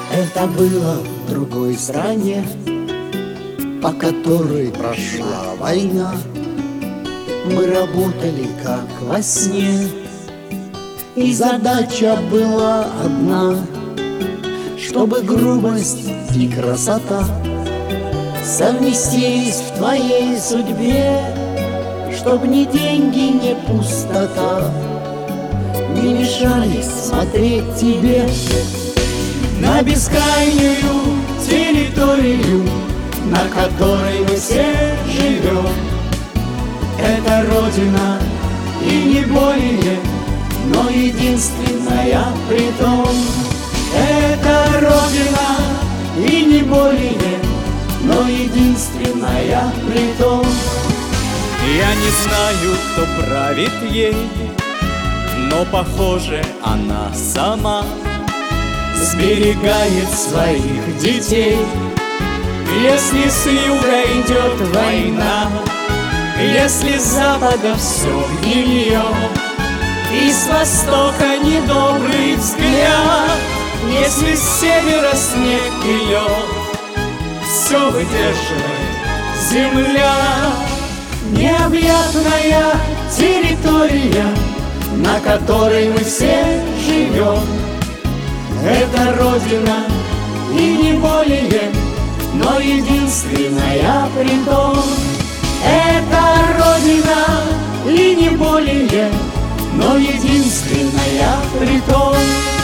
Это было в другой стране, по которой прошла война. Мы работали как во сне, и задача была одна, чтобы грубость и красота совместились в твоей судьбе, чтоб ни деньги, ни пустота не мешали смотреть тебе на бескрайнюю территорию, на которой мы все живем. Это Родина и не более, но единственная притом. Это Родина и не более, но единственная притом. Я не знаю, кто правит ей, но, похоже, она сама сберегает своих детей. Если с юга идет война, если с запада все гнилье, и с востока недобрый взгляд, если с севера снег и лед, все выдерживает земля. Необъятная территория, на которой мы все живем. Это Родина и не более, но единственная притом. Это Родина и не более, но единственная притом.